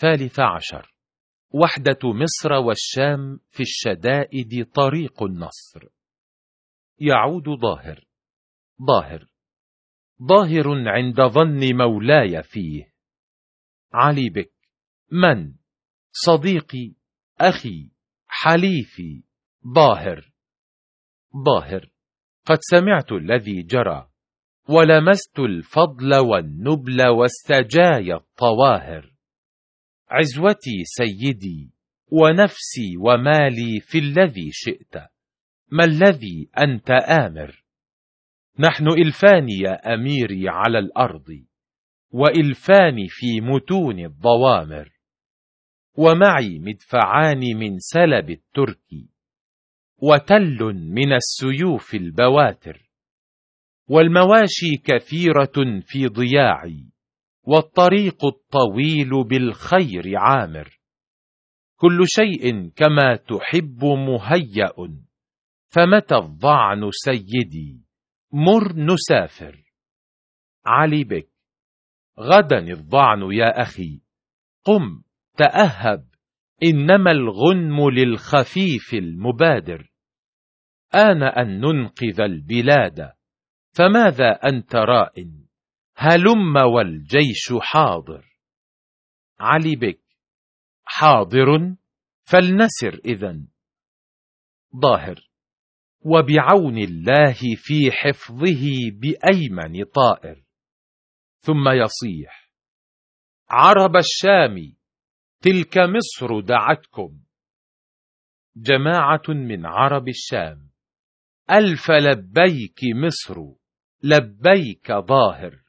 13. وحدة مصر والشام في الشدائد طريق النصر. يعود ظاهر. ظاهر عند ظن مولاي فيه. علي بك. من؟ صديقي، أخي، حليفي، ظاهر. قد سمعت الذي جرى، ولمست الفضل والنبل والسجايا الطواهر. عزوتي سيدي، ونفسي ومالي في الذي شئت، ما الذي أنت آمر. نحن إلفان يا أميري على الأرض، وإلفان في متون الضوامر، ومعي مدفعان من سلب الترك، وتل من السيوف البواتر، والمواشي كثيرة في ضياعي، والطريق الطويل بالخير عامر. كل شيء كما تحب مهيأ، فمتى الظعن سيدي مر نسافر. علي بك. غدا الظعن يا أخي، قم تأهب، إنما الغنم للخفيف المبادر. آن أن ننقذ البلاد، فماذا أنت رائن؟ هلم والجيش حاضر. علي بك. حاضر، فلنسر إذن. ظاهر. وبعون الله في حفظه بأيمن طائر. ثم يصيح: عرب الشام، تلك مصر دعتكم. جماعة من عرب الشام: ألف لبيك مصر، لبيك ظاهر.